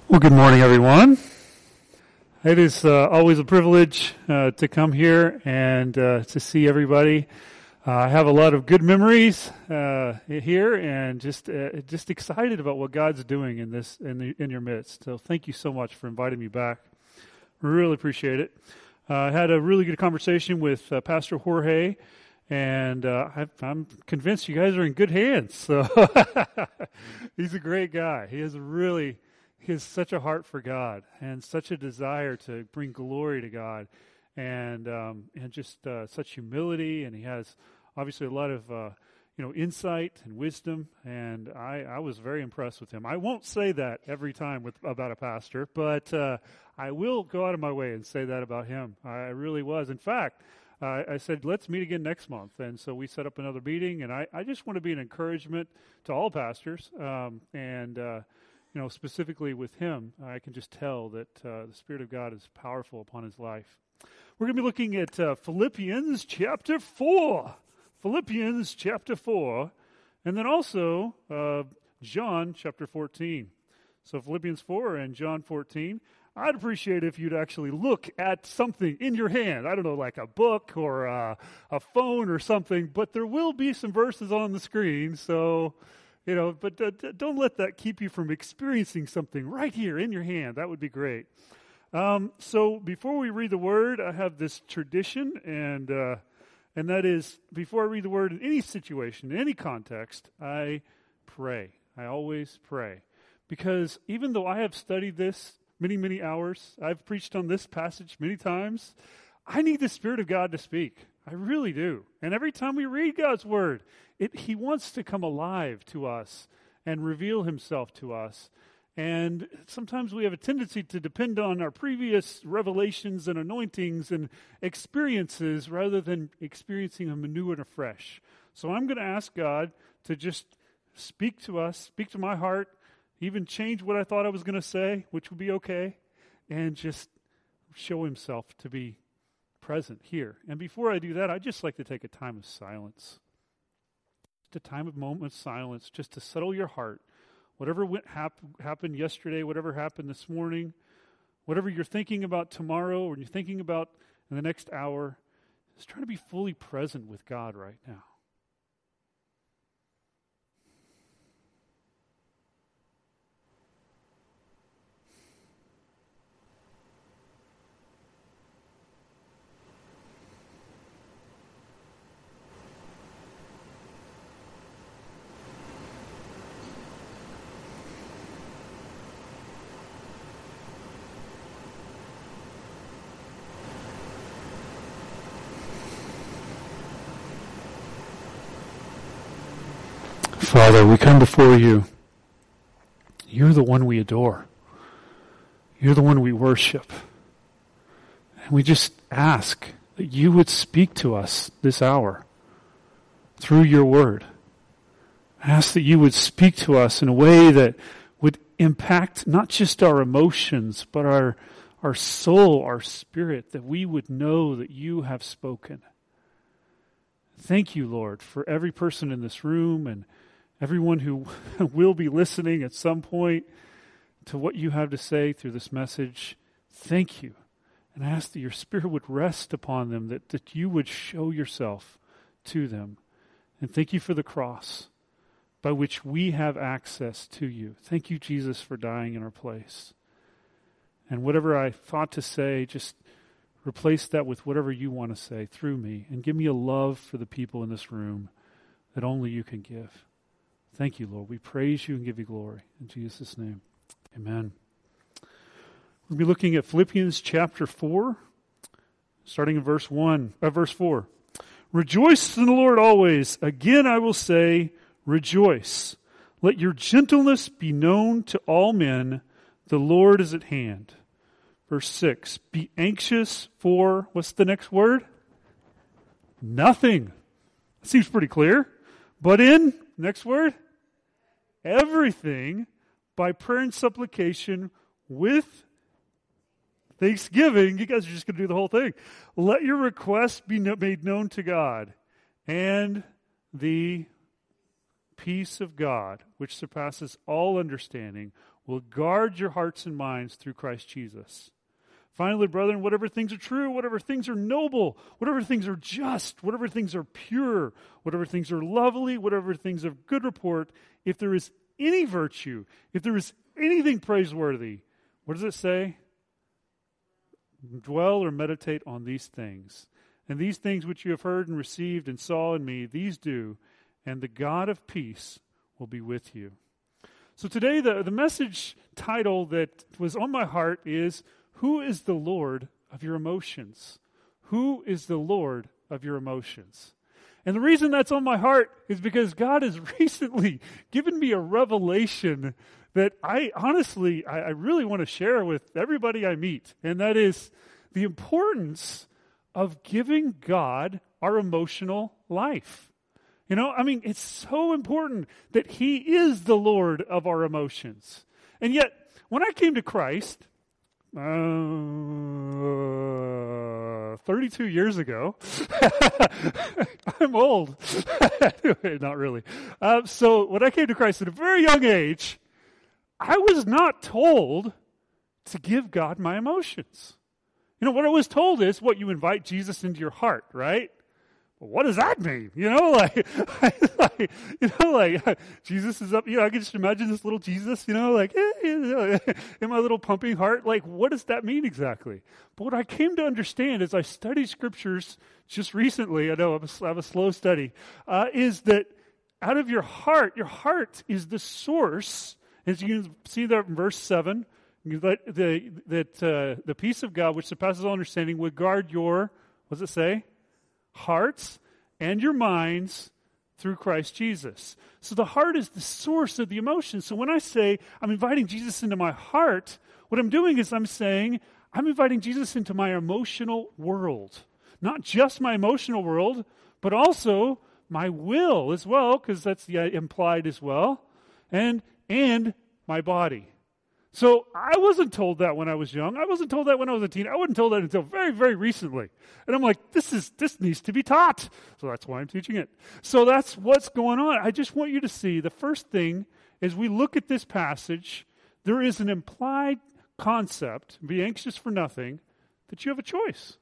Well, good morning, everyone. It is always a privilege to come here and to see everybody. I have a lot of good memories here, and just excited about what God's doing in your midst. So, thank you so much for inviting me back. Really appreciate it. I had a really good conversation with Pastor Jorge, and I'm convinced you guys are in good hands. So, he's a great guy. He has such a heart for God and such a desire to bring glory to God, and just such humility. And he has obviously a lot of insight and wisdom. And I was very impressed with him. I won't say that every time about a pastor, but I will go out of my way and say that about him. I really was. In fact, I said, let's meet again next month. And so we set up another meeting. And I just want to be an encouragement to all pastors, specifically with him. I can just tell that the Spirit of God is powerful upon his life. We're going to be looking at Philippians chapter 4. Philippians chapter 4. And then also John chapter 14. So Philippians 4 and John 14. I'd appreciate if you'd actually look at something in your hand. I don't know, like a book or a phone or something. But there will be some verses on the screen, so... but don't let that keep you from experiencing something right here in your hand. That would be great. So before we read the word, I have this tradition, and that is, before I read the word in any situation, in any context, I pray. I always pray. Because even though I have studied this many, many hours, I've preached on this passage many times, I need the Spirit of God to speak. I really do. And every time we read God's word, He wants to come alive to us and reveal himself to us. And sometimes we have a tendency to depend on our previous revelations and anointings and experiences rather than experiencing Him anew and afresh. So I'm going to ask God to just speak to us, speak to my heart, even change what I thought I was going to say, which would be okay, and just show Himself to be present here. And before I do that, I'd just like to take a time of silence. Just a time of moment of silence, just to settle your heart. Whatever happened yesterday, whatever happened this morning, whatever you're thinking about tomorrow or you're thinking about in the next hour, just try to be fully present with God right now. Father, we come before you. You're the one we adore. You're the one we worship. And we just ask that you would speak to us this hour through your word. I ask that you would speak to us in a way that would impact not just our emotions, but our soul, our spirit, that we would know that you have spoken. Thank you, Lord, for every person in this room and everyone who will be listening at some point to what you have to say through this message. Thank you. And I ask that your Spirit would rest upon them, that you would show yourself to them. And thank you for the cross by which we have access to you. Thank you, Jesus, for dying in our place. And whatever I thought to say, just replace that with whatever you want to say through me. And give me a love for the people in this room that only you can give. Thank you, Lord. We praise you and give you glory. In Jesus' name, amen. We'll be looking at Philippians chapter 4, starting in verse 4. Rejoice in the Lord always. Again I will say, rejoice. Let your gentleness be known to all men. The Lord is at hand. Verse 6. Be anxious for, what's the next word? Nothing. Seems pretty clear. But in, next word? Everything by prayer and supplication with thanksgiving. You guys are just going to do the whole thing. Let your requests be made known to God, and the peace of God, which surpasses all understanding, will guard your hearts and minds through Christ Jesus. Finally, brethren, whatever things are true, whatever things are noble, whatever things are just, whatever things are pure, whatever things are lovely, whatever things of good report, if there is any virtue, if there is anything praiseworthy, what does it say? Dwell or meditate on these things. And these things which you have heard and received and saw in me, these do, and the God of peace will be with you. So today, the message title that was on my heart is, Who is the Lord of your emotions? Who is the Lord of your emotions? And the reason that's on my heart is because God has recently given me a revelation that I really want to share with everybody I meet. And that is the importance of giving God our emotional life. You know, I mean, it's so important that He is the Lord of our emotions. And yet, when I came to Christ, 32 years ago. I'm old. Anyway, not really. So when I came to Christ at a very young age, I was not told to give God my emotions. You know, what I was told is, you invite Jesus into your heart, right? Well, what does that mean? You know, Jesus is up, I can just imagine this little Jesus, in my little pumping heart. What does that mean exactly? But what I came to understand as I studied scriptures just recently, I know I have a slow study, is that out of your heart is the source, as you can see there in verse 7, that the peace of God, which surpasses all understanding, would guard your, what does it say? Hearts and your minds through Christ Jesus. So the heart is the source of the emotion. So when I say I'm inviting Jesus into my heart, what I'm doing is I'm saying I'm inviting Jesus into my emotional world. Not just my emotional world, but also my will as well, because that's the implied as well, and my body. So I wasn't told that when I was young. I wasn't told that when I was a teen. I wasn't told that until very, very recently. And I'm like, this needs to be taught. So that's why I'm teaching it. So that's what's going on. I just want you to see the first thing as we look at this passage, there is an implied concept, be anxious for nothing, that you have a choice.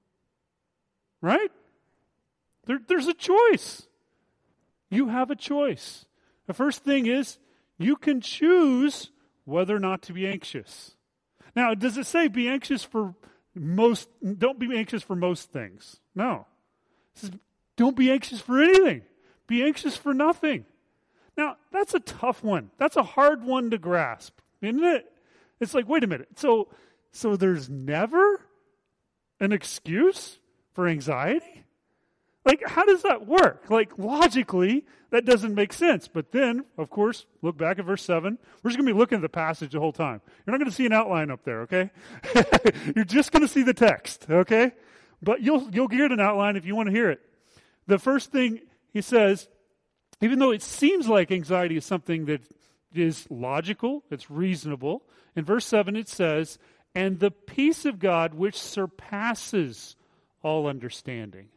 Right? There's a choice. You have a choice. The first thing is you can choose whether or not to be anxious. Now, does it say be anxious for most, don't be anxious for most things? No. It says don't be anxious for anything. Be anxious for nothing. Now, that's a tough one. That's a hard one to grasp, isn't it? It's like, wait a minute. So there's never an excuse for anxiety? How does that work? Logically, that doesn't make sense. But then, of course, look back at verse 7. We're just going to be looking at the passage the whole time. You're not going to see an outline up there, okay? You're just going to see the text, okay? But you'll get an outline if you want to hear it. The first thing he says, even though it seems like anxiety is something that is logical, it's reasonable, in verse 7 it says, and the peace of God which surpasses all understanding.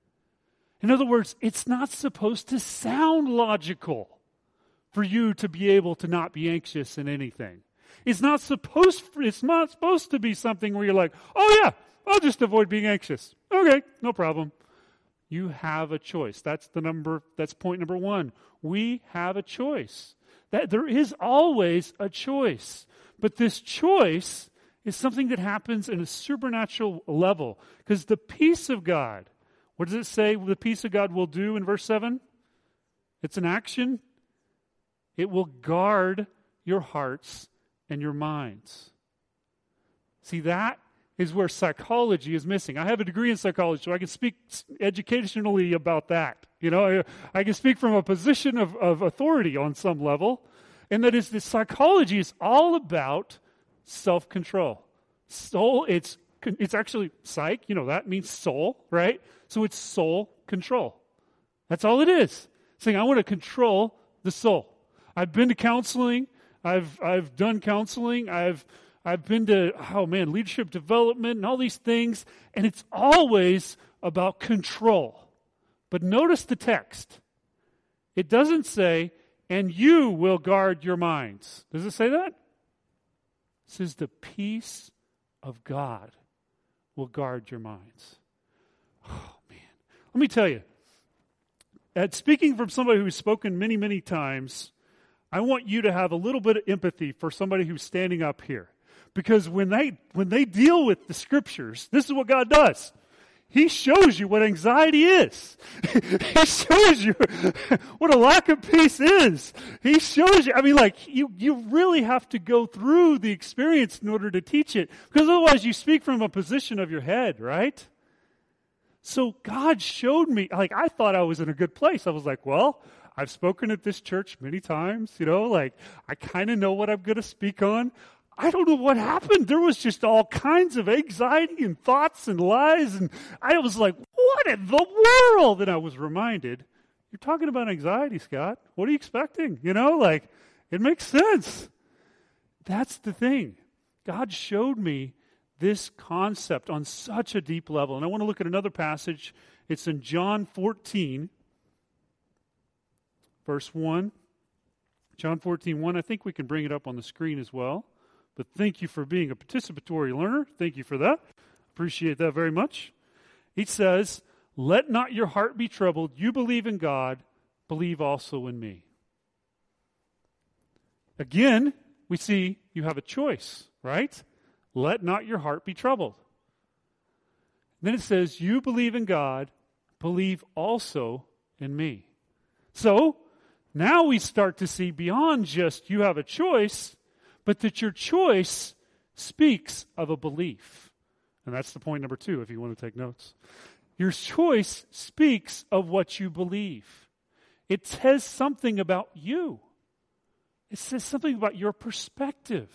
In other words, it's not supposed to sound logical for you to be able to not be anxious in anything. It's not supposed to be something where you're like, oh yeah, I'll just avoid being anxious. Okay, no problem. You have a choice. That's point number 1. We have a choice. That there is always a choice. But this choice is something that happens in a supernatural level. Because the peace of God, what does it say the peace of God will do in verse 7? It's an action. It will guard your hearts and your minds. See, that is where psychology is missing. I have a degree in psychology, so I can speak educationally about that. I can speak from a position of authority on some level, and that is the psychology is all about self-control. Soul, it's actually psych, that means soul, right? So it's soul control. That's all it is. Saying, I want to control the soul. I've been to counseling. I've done counseling. I've been to, leadership development and all these things. And it's always about control. But notice the text. It doesn't say, and you will guard your minds. Does it say that? It says the peace of God will guard your minds. Oh, man. Let me tell you, speaking from somebody who's spoken many, many times, I want you to have a little bit of empathy for somebody who's standing up here. Because when they deal with the Scriptures, this is what God does. He shows you what anxiety is. He shows you what a lack of peace is. He shows you, you really have to go through the experience in order to teach it. Because otherwise you speak from a position of your head, right? So God showed me, I thought I was in a good place. I was like, well, I've spoken at this church many times, I kind of know what I'm going to speak on. I don't know what happened. There was just all kinds of anxiety and thoughts and lies. And I was like, what in the world? And I was reminded, you're talking about anxiety, Scott. What are you expecting? It makes sense. That's the thing. God showed me this concept on such a deep level. And I want to look at another passage. It's in John 14, verse 1. John 14:1. I think we can bring it up on the screen as well. But thank you for being a participatory learner. Thank you for that. Appreciate that very much. He says, let not your heart be troubled. You believe in God. Believe also in me. Again, we see you have a choice, right? Let not your heart be troubled. Then it says, you believe in God. Believe also in me. So, now we start to see beyond just you have a choice, but that your choice speaks of a belief. And that's the point number 2, if you want to take notes. Your choice speaks of what you believe. It says something about you. It says something about your perspective.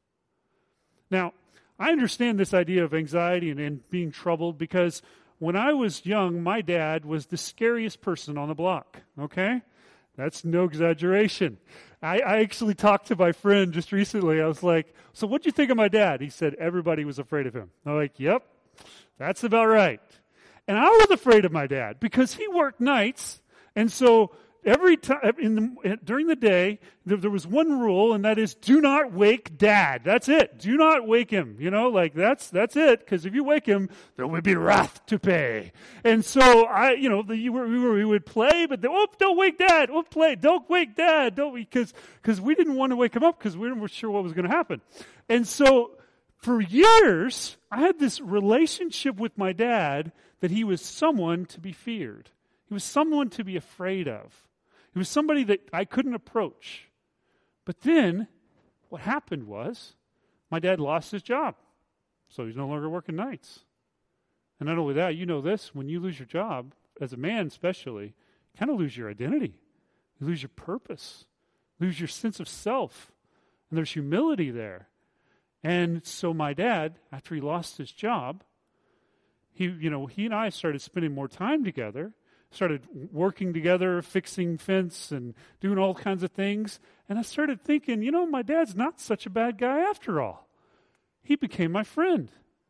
Now, I understand this idea of anxiety and being troubled because when I was young, my dad was the scariest person on the block, okay? That's no exaggeration. I actually talked to my friend just recently. I was like, so what'd you think of my dad? He said, everybody was afraid of him. I'm like, yep, that's about right. And I was afraid of my dad because he worked nights. And so every time during the day, there was one rule, and that is do not wake dad. That's it. Do not wake him. That's it. Because if you wake him, there will be wrath to pay. And so we would play, but don't wake dad. We'll play. Don't wake dad. Don't because we didn't want to wake him up because we weren't sure what was going to happen. And so for years, I had this relationship with my dad that he was someone to be feared. He was someone to be afraid of. He was somebody that I couldn't approach. But then, what happened was, my dad lost his job. So he's no longer working nights. And not only that, you know this, when you lose your job, as a man especially, you kind of lose your identity. You lose your purpose. You lose your sense of self. And there's humility there. And so my dad, after he lost his job, he and I started spending more time together. Started working together, fixing fence and doing all kinds of things. And I started thinking, my dad's not such a bad guy after all. He became my friend.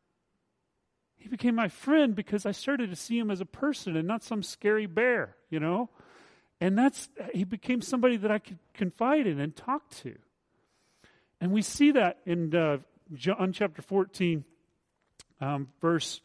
He became my friend because I started to see him as a person and not some scary bear, And he became somebody that I could confide in and talk to. And we see that in John chapter 14, verse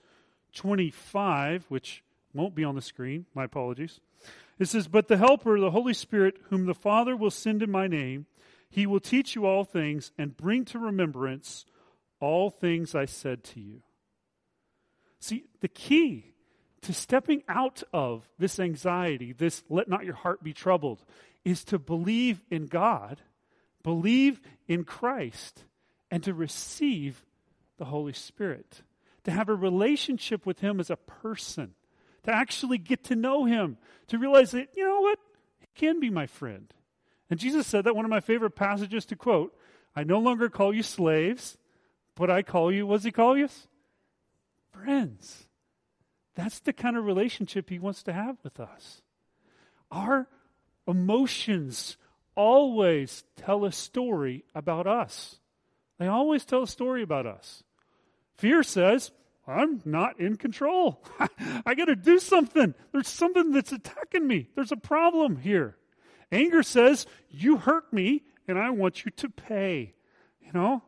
25, which won't be on the screen. My apologies. It says, but the Helper, the Holy Spirit, whom the Father will send in my name, he will teach you all things and bring to remembrance all things I said to you. See, the key to stepping out of this anxiety, this let not your heart be troubled, is to believe in God, believe in Christ, and to receive the Holy Spirit. To have a relationship with him as a person. To actually get to know him. To realize that, you know what? He can be my friend. And Jesus said that, one of my favorite passages to quote, I no longer call you slaves, but I call you, what does he call you? Friends. That's the kind of relationship he wants to have with us. Our emotions always tell a story about us. They always tell a story about us. Fear says, I'm not in control. I got to do something. There's something that's attacking me. There's a problem here. Anger says, you hurt me and I want you to pay.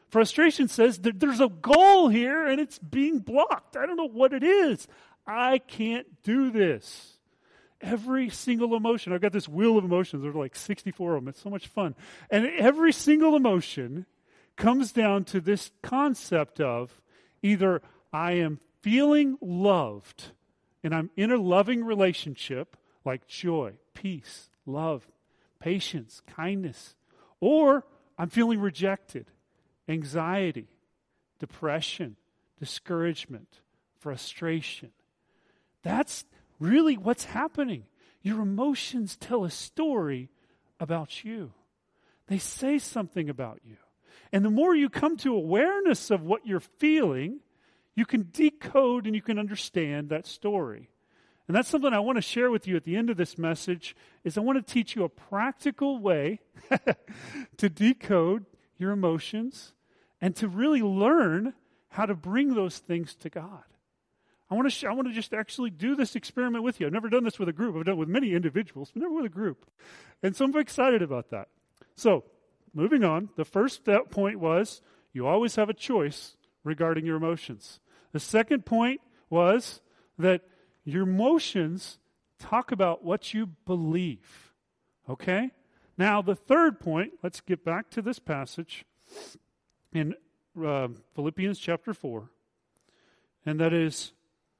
Frustration says that there's a goal here and it's being blocked. I don't know what it is. I can't do this. Every single emotion, I've got this wheel of emotions. There's like 64 of them. It's so much fun. And every single emotion comes down to this concept of either I am feeling loved and I'm in a loving relationship like joy, peace, love, patience, kindness, or I'm feeling rejected, anxiety, depression, discouragement, frustration. That's really what's happening. Your emotions tell a story about you. They say something about you. And the more you come to awareness of what you're feeling, you can decode and you can understand that story. And that's something I want to share with you at the end of this message, is I want to teach you a practical way to decode your emotions and to really learn how to bring those things to God. I want to just actually do this experiment with you. I've never done this with a group. I've done it with many individuals, but never with a group. And so I'm excited about that. So, moving on, the first point was you always have a choice regarding your emotions. The second point was that your emotions talk about what you believe. Okay? Now, the third point, let's get back to this passage in Philippians chapter 4. And that is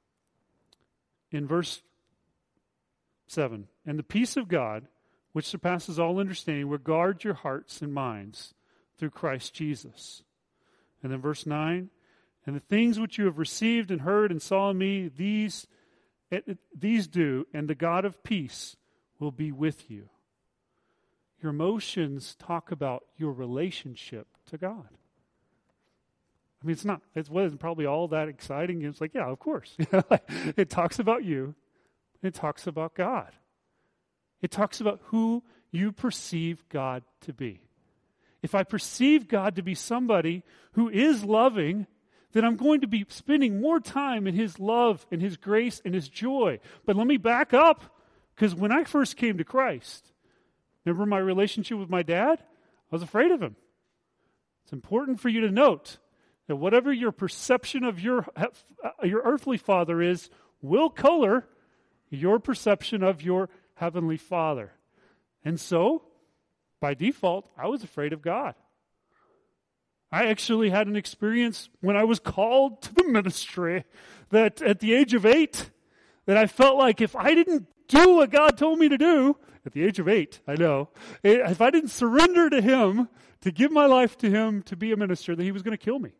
in verse 7. And the peace of God, which surpasses all understanding, will guard your hearts and minds through Christ Jesus. And then verse 9. And the things which you have received and heard and saw in me, these do, and the God of peace will be with you. Your emotions talk about your relationship to God. I mean, it wasn't probably all that exciting. It's like, yeah, of course. It talks about you. It talks about God. It talks about who you perceive God to be. If I perceive God to be somebody who is loving, then I'm going to be spending more time in His love and His grace and His joy. But let me back up, because when I first came to Christ, remember my relationship with my dad? I was afraid of him. It's important for you to note that whatever your perception of your earthly father is, will color your perception of your heavenly Father. And so, by default, I was afraid of God. I actually had an experience when I was called to the ministry that at the age of 8, that I felt like if I didn't do what God told me to do, at the age of 8, I know, if I didn't surrender to Him, to give my life to Him, to be a minister, then He was going to kill me.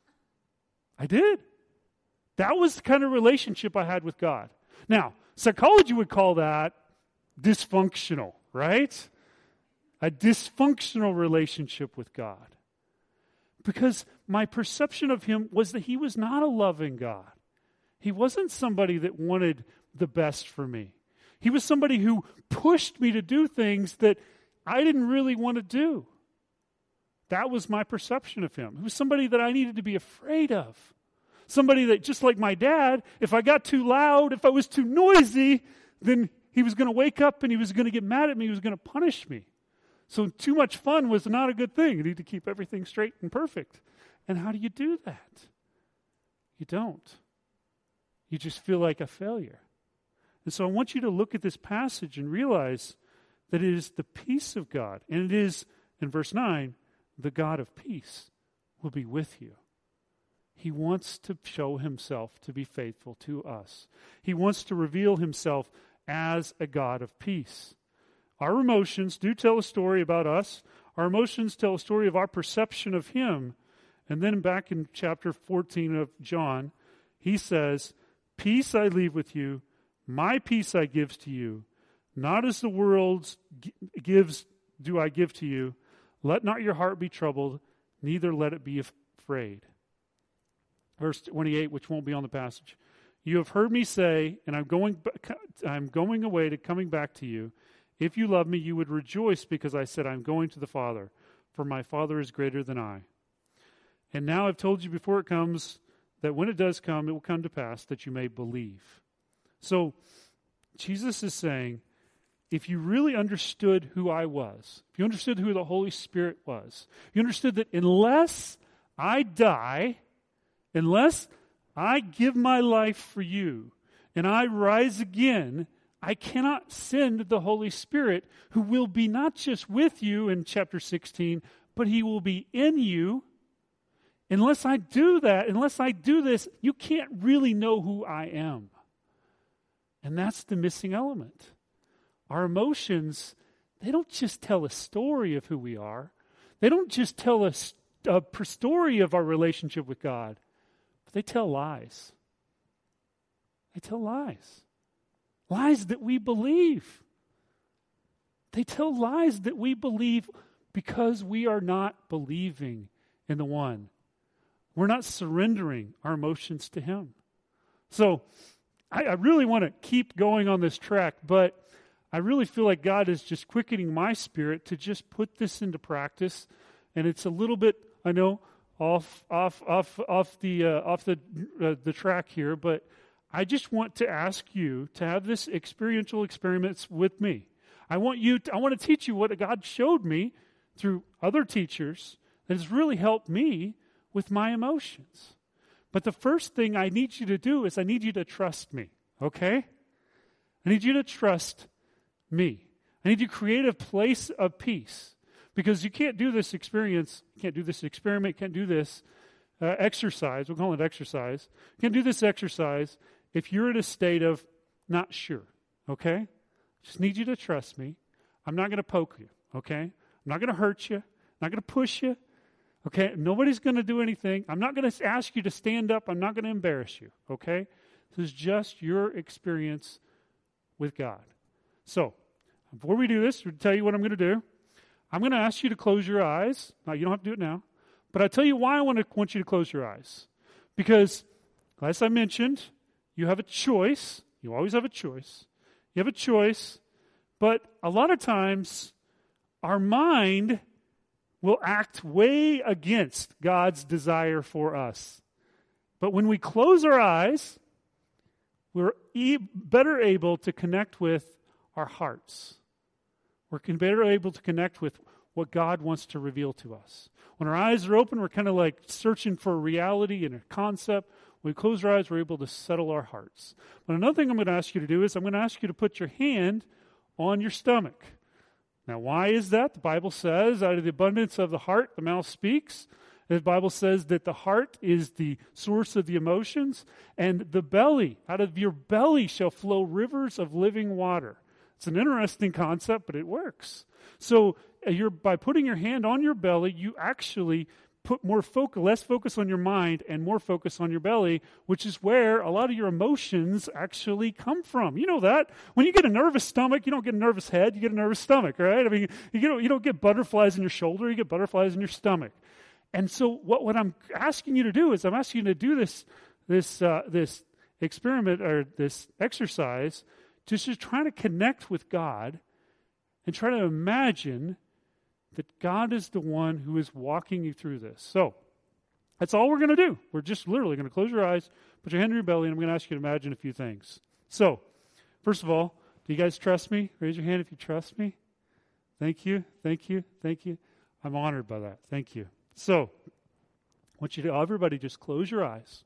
I did. That was the kind of relationship I had with God. Now, psychology would call that dysfunctional, right? A dysfunctional relationship with God. Because my perception of Him was that He was not a loving God. He wasn't somebody that wanted the best for me. He was somebody who pushed me to do things that I didn't really want to do. That was my perception of Him. He was somebody that I needed to be afraid of. Somebody that, just like my dad, if I got too loud, if I was too noisy, then He was going to wake up and He was going to get mad at me. He was going to punish me. So too much fun was not a good thing. You need to keep everything straight and perfect. And how do you do that? You don't. You just feel like a failure. And so I want you to look at this passage and realize that it is the peace of God. And it is, in verse 9, the God of peace will be with you. He wants to show Himself to be faithful to us. He wants to reveal Himself as a God of peace. Our emotions do tell a story about us. Our emotions tell a story of our perception of Him. And then back in chapter 14 of John, He says, "Peace I leave with you, my peace I give to you. Not as the world gives do I give to you. Let not your heart be troubled, neither let it be afraid." Verse 28, which won't be on the passage. "You have heard me say, and I'm going away to coming back to you. If you love me, you would rejoice because I said, I'm going to the Father, for my Father is greater than I. And now I've told you before it comes, that when it does come, it will come to pass that you may believe." So, Jesus is saying, if you really understood who I was, if you understood who the Holy Spirit was, if you understood that unless I die, unless I give my life for you and I rise again, I cannot send the Holy Spirit, who will be not just with you in chapter 16, but he will be in you. Unless I do that, unless I do this, you can't really know who I am. And that's the missing element. Our emotions, they don't just tell a story of who we are. They don't just tell a story of our relationship with God, but they tell lies. They tell lies. Lies that we believe. They tell lies that we believe because we are not believing in the one. We're not surrendering our emotions to him. So, I really want to keep going on this track, but I really feel like God is just quickening my spirit to just put this into practice. And it's a little bit, I know, off the track here, but I just want to ask you to have this experiential experience with me. I want to teach you what God showed me through other teachers that has really helped me with my emotions. But the first thing I need you to do is I need you to trust me, okay? I need you to trust me. I need you to create a place of peace, because you can't do this experience, you can't do this experiment, you can't do this exercise, we'll call it exercise. You can't do this exercise if you're in a state of not sure, okay? Just need you to trust me. I'm not going to poke you, okay? I'm not going to hurt you. I'm not going to push you. Okay, nobody's going to do anything. I'm not going to ask you to stand up. I'm not going to embarrass you, okay? This is just your experience with God. So, before we do this, I'll tell you what I'm going to do. I'm going to ask you to close your eyes. Now, you don't have to do it now. But I'll tell you why I want you to close your eyes. Because, as I mentioned, you have a choice. You always have a choice. You have a choice. But a lot of times, our mind will act way against God's desire for us. But when we close our eyes, we're better able to connect with our hearts. We're better able to connect with what God wants to reveal to us. When our eyes are open, we're kind of like searching for a reality and a concept. When we close our eyes, we're able to settle our hearts. But another thing I'm going to ask you to do is I'm going to ask you to put your hand on your stomach. Now, why is that? The Bible says, out of the abundance of the heart, the mouth speaks. The Bible says that the heart is the source of the emotions, and the belly, out of your belly shall flow rivers of living water. It's an interesting concept, but it works. So, by putting your hand on your belly, you actually put less focus on your mind and more focus on your belly, which is where a lot of your emotions actually come from. You know that. When you get a nervous stomach, you don't get a nervous head, you get a nervous stomach, right? I mean, you don't get butterflies in your shoulder, you get butterflies in your stomach. And so what I'm asking you to do is I'm asking you to do this experiment or this exercise, just trying to connect with God and try to imagine that God is the one who is walking you through this. So, that's all we're going to do. We're just literally going to close your eyes, put your hand on your belly, and I'm going to ask you to imagine a few things. So, first of all, do you guys trust me? Raise your hand if you trust me. Thank you, thank you, thank you. I'm honored by that. Thank you. So, I want you to, everybody, just close your eyes.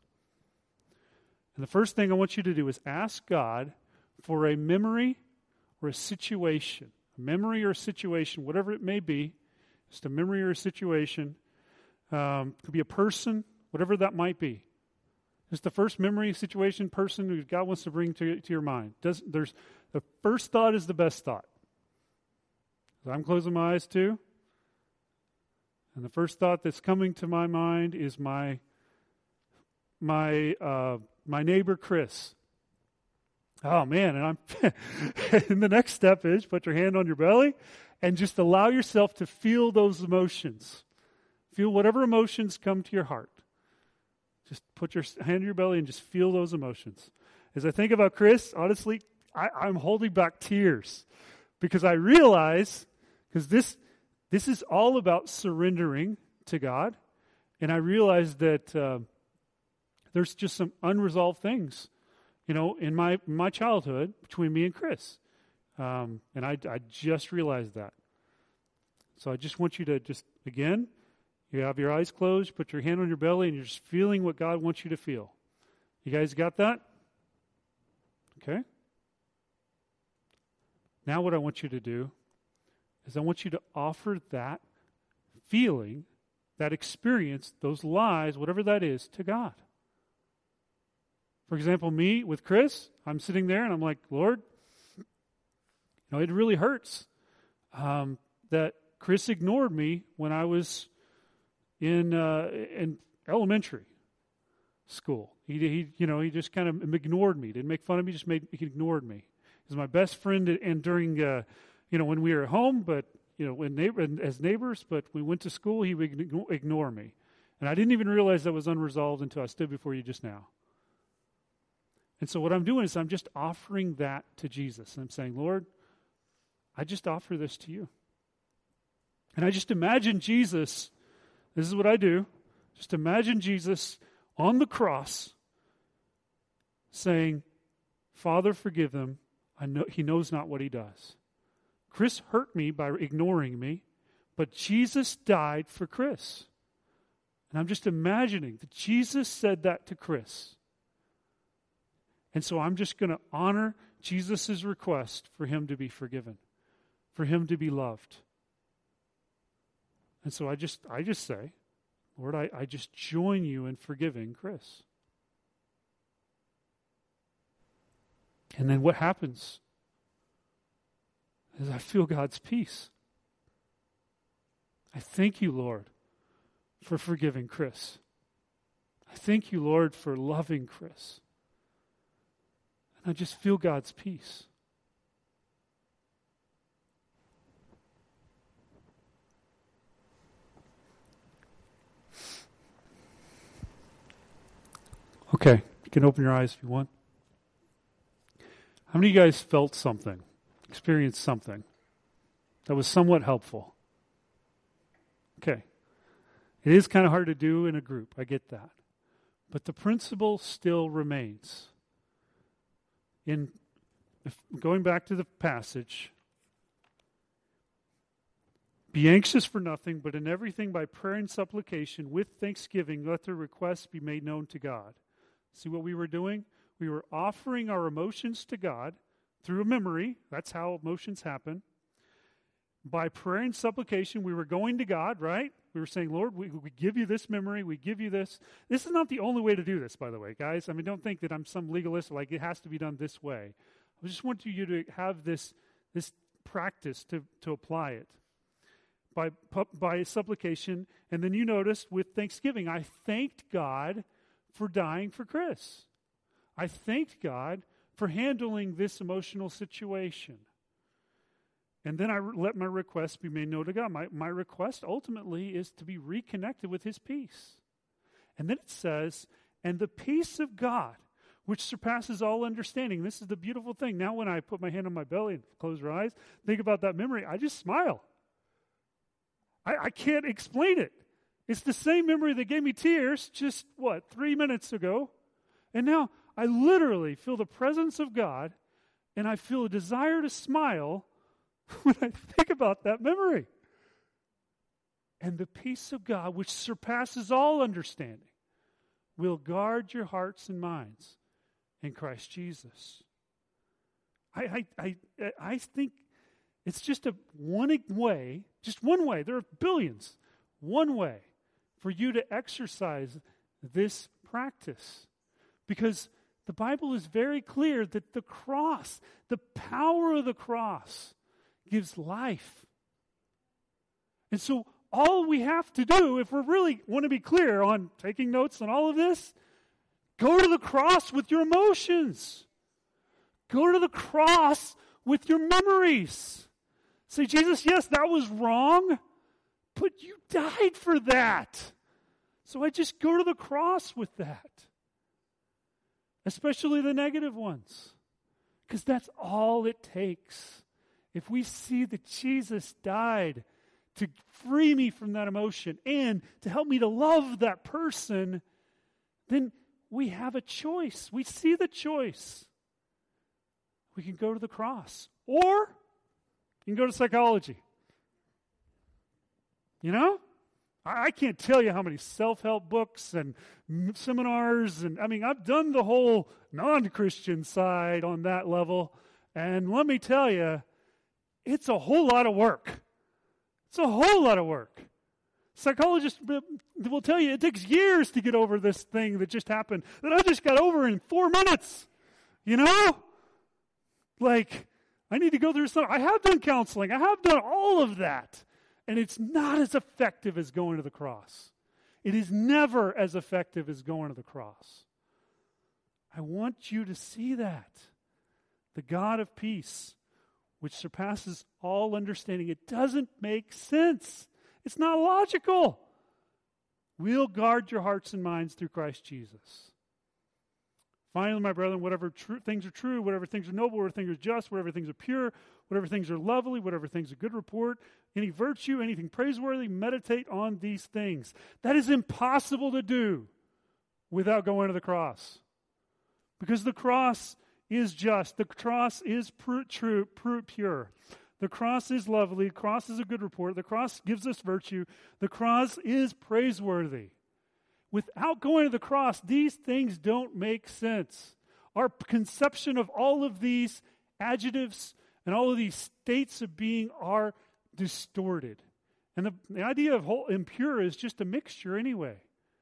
And the first thing I want you to do is ask God for a memory or a situation. A memory or a situation, whatever it may be, just a memory or a situation. Could be a person, whatever that might be. Just the first memory, situation, person who God wants to bring to your mind. The first thought is the best thought. So I'm closing my eyes too. And the first thought that's coming to my mind is my neighbor Chris. Oh, man, and and the next step is put your hand on your belly and just allow yourself to feel those emotions. Feel whatever emotions come to your heart. Just put your hand on your belly and just feel those emotions. As I think about Chris, honestly, I'm holding back tears because I realize, because this is all about surrendering to God, and I realize that there's just some unresolved things in my childhood between me and Chris. And I just realized that. So I just want you to just, again, You have your eyes closed, put your hand on your belly, and you're just feeling what God wants you to feel. You guys got that? Okay. Now what I want you to do is I want you to offer that feeling, that experience, those lies, whatever that is, to God. For example, me with Chris, I'm sitting there and I'm like, Lord, it really hurts that Chris ignored me when I was in elementary school. He just kind of ignored me. Didn't make fun of me, he ignored me. He was my best friend, and during when we were at home, but as neighbors, but we went to school, he would ignore me. And I didn't even realize that was unresolved until I stood before you just now. And so what I'm doing is I'm just offering that to Jesus. I'm saying, Lord, I just offer this to you. And I just imagine Jesus, this is what I do, just imagine Jesus on the cross saying, Father, forgive him. I know he knows not what he does. Chris hurt me by ignoring me, but Jesus died for Chris. And I'm just imagining that Jesus said that to Chris. And so I'm just going to honor Jesus' request for him to be forgiven, for him to be loved. And so I just say, Lord, I just join you in forgiving Chris. And then what happens is I feel God's peace. I thank you, Lord, for forgiving Chris. I thank you, Lord, for loving Chris. And I just feel God's peace. Okay, you can open your eyes if you want. How many of you guys felt something, experienced something that was somewhat helpful? Okay. It is kind of hard to do in a group, I get that. But the principle still remains. Going back to the passage, be anxious for nothing, but in everything by prayer and supplication, with thanksgiving, let the requests be made known to God. See what we were doing? We were offering our emotions to God through a memory. That's how emotions happen. By prayer and supplication, we were going to God, right? We were saying, Lord, we give you this memory. We give you this. This is not the only way to do this, by the way, guys. I mean, don't think that I'm some legalist, like it has to be done this way. I just want you to have this practice to apply it. By supplication, and then you noticed with thanksgiving, I thanked God for dying for Chris. I thanked God for handling this emotional situation. And then I let my request be made known to God. My request ultimately is to be reconnected with his peace. And then it says, and the peace of God, which surpasses all understanding. This is the beautiful thing. Now when I put my hand on my belly and close your eyes, think about that memory, I just smile. I can't explain it. It's the same memory that gave me tears just, 3 minutes ago. And now I literally feel the presence of God, and I feel a desire to smile when I think about that memory. And the peace of God, which surpasses all understanding, will guard your hearts and minds in Christ Jesus. I think it's just one way, there are billions, one way for you to exercise this practice. Because the Bible is very clear that the cross, the power of the cross, gives life. And so all we have to do, if we really want to be clear on taking notes on all of this, go to the cross with your emotions. Go to the cross with your memories. Say, Jesus, yes, that was wrong, but you died for that. So I just go to the cross with that. Especially the negative ones. Because that's all it takes. If we see that Jesus died to free me from that emotion and to help me to love that person, then we have a choice. We see the choice. We can go to the cross. Or you can go to psychology. I can't tell you how many self-help books and seminars, and I've done the whole non-Christian side on that level, and let me tell you, it's a whole lot of work. It's a whole lot of work. Psychologists will tell you it takes years to get over this thing that just happened, that I just got over in 4 minutes. You know? Like, I need to go through some. I have done counseling. I have done all of that. And it's not as effective as going to the cross. It is never as effective as going to the cross. I want you to see that. The God of peace, which surpasses all understanding. It doesn't make sense. It's not logical. We'll guard your hearts and minds through Christ Jesus. Finally, my brethren, whatever things are true, whatever things are noble, whatever things are just, whatever things are pure, whatever things are lovely, whatever things are good report, any virtue, anything praiseworthy, meditate on these things. That is impossible to do without going to the cross. Because the cross is just. The cross is true, pure. The cross is lovely. The cross is a good report. The cross gives us virtue. The cross is praiseworthy. Without going to the cross, these things don't make sense. Our conception of all of these adjectives and all of these states of being are distorted. And the idea of whole impure is just a mixture anyway.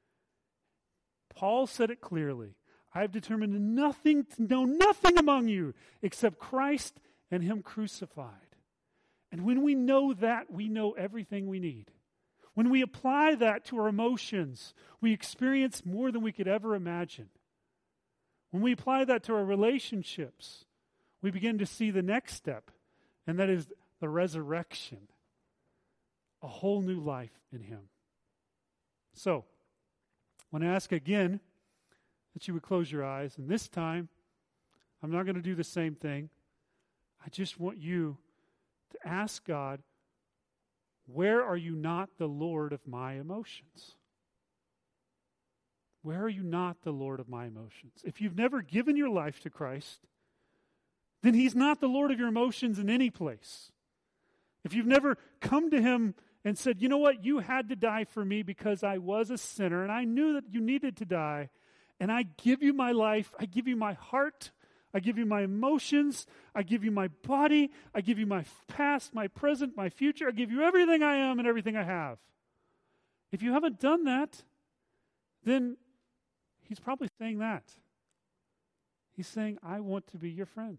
Paul said it clearly. I have determined to know nothing among you except Christ and Him crucified. And when we know that, we know everything we need. When we apply that to our emotions, we experience more than we could ever imagine. When we apply that to our relationships, we begin to see the next step, and that is the resurrection. A whole new life in Him. So, I want to ask again that you would close your eyes, and this time, I'm not going to do the same thing. I just want you to ask God, where are you not the Lord of my emotions? Where are you not the Lord of my emotions? If you've never given your life to Christ, then He's not the Lord of your emotions in any place. If you've never come to Him and said, you know what, you had to die for me because I was a sinner and I knew that you needed to die, and I give you my life, I give you my heart, I give you my emotions, I give you my body, I give you my past, my present, my future, I give you everything I am and everything I have. If you haven't done that, then He's probably saying that. He's saying, I want to be your friend.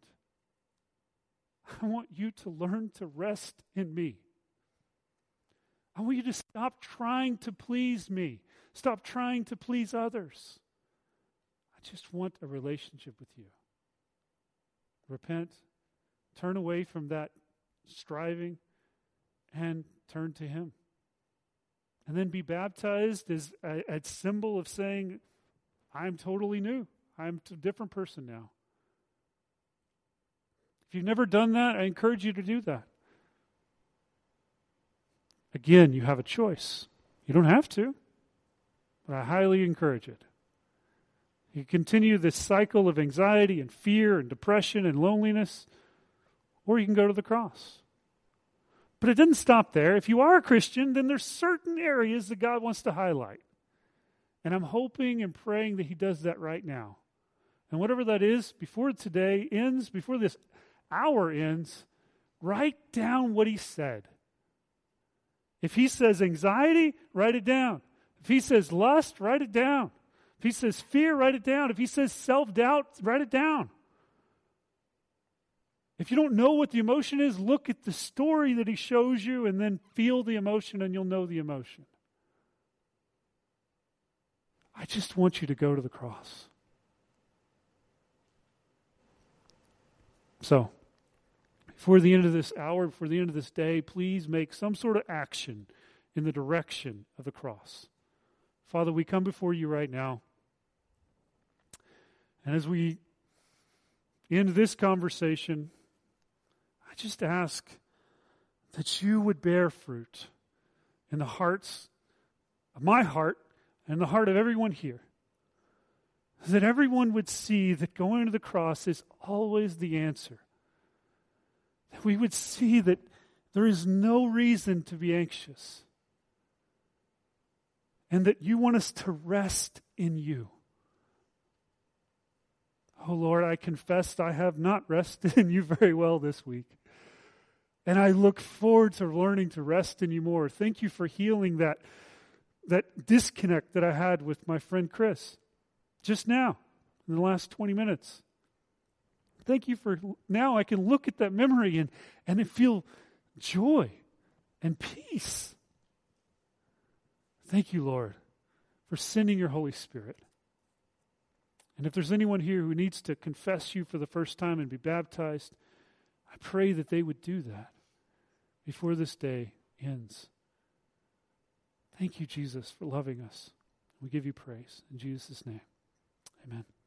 I want you to learn to rest in me. I want you to stop trying to please me. Stop trying to please others. I just want a relationship with you. Repent, turn away from that striving, and turn to Him. And then be baptized as a symbol of saying, I'm totally new. I'm a different person now. If you've never done that, I encourage you to do that. Again, you have a choice. You don't have to, but I highly encourage it. You continue this cycle of anxiety and fear and depression and loneliness, or you can go to the cross. But it doesn't stop there. If you are a Christian, then there's certain areas that God wants to highlight. And I'm hoping and praying that He does that right now. And whatever that is, before today ends, before this hour ends, write down what He said. If He says anxiety, write it down. If He says lust, write it down. If He says fear, write it down. If He says self-doubt, write it down. If you don't know what the emotion is, look at the story that He shows you and then feel the emotion and you'll know the emotion. I just want you to go to the cross. So, before the end of this hour, before the end of this day, please make some sort of action in the direction of the cross. Father, we come before you right now. And as we end this conversation, I just ask that you would bear fruit in the hearts of my heart and the heart of everyone here. That everyone would see that going to the cross is always the answer. That we would see that there is no reason to be anxious. and that you want us to rest in you. Oh Lord, I confess I have not rested in you very well this week. And I look forward to learning to rest in you more. Thank you for healing that disconnect that I had with my friend Chris just now in the last 20 minutes. Thank you for now I can look at that memory and feel joy and peace. Thank you, Lord, for sending your Holy Spirit. And if there's anyone here who needs to confess you for the first time and be baptized, I pray that they would do that before this day ends. Thank you, Jesus, for loving us. We give you praise. In Jesus' name, amen.